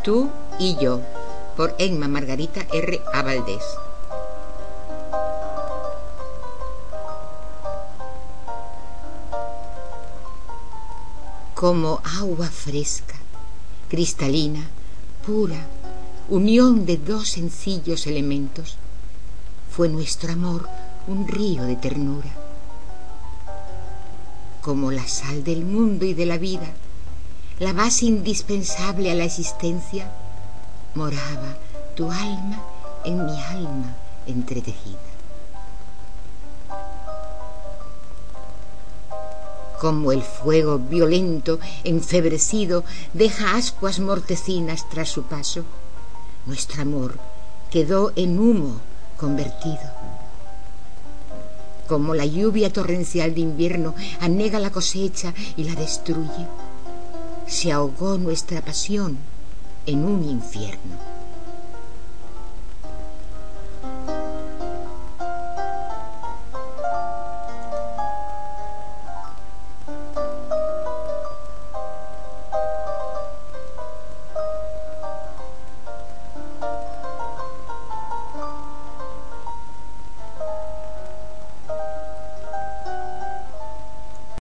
Tú y yo, por Emma Margarita R. A. Valdés. Como agua fresca, cristalina, pura, unión de dos sencillos elementos, fue nuestro amor un río de ternura. Como la sal del mundo y de la vida, la base indispensable a la existencia, moraba tu alma en mi alma entretejida. Como el fuego violento, enfebrecido, deja ascuas mortecinas tras su paso, nuestro amor quedó en humo convertido. Como la lluvia torrencial de invierno anega la cosecha y la destruye, se ahogó nuestra pasión en un infierno.